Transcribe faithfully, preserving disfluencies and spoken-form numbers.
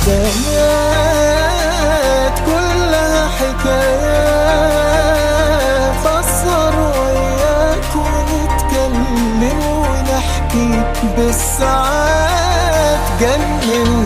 بدايات كلها حكايات، فسر وياك ونتكلم ونحكي بالساعات، جنن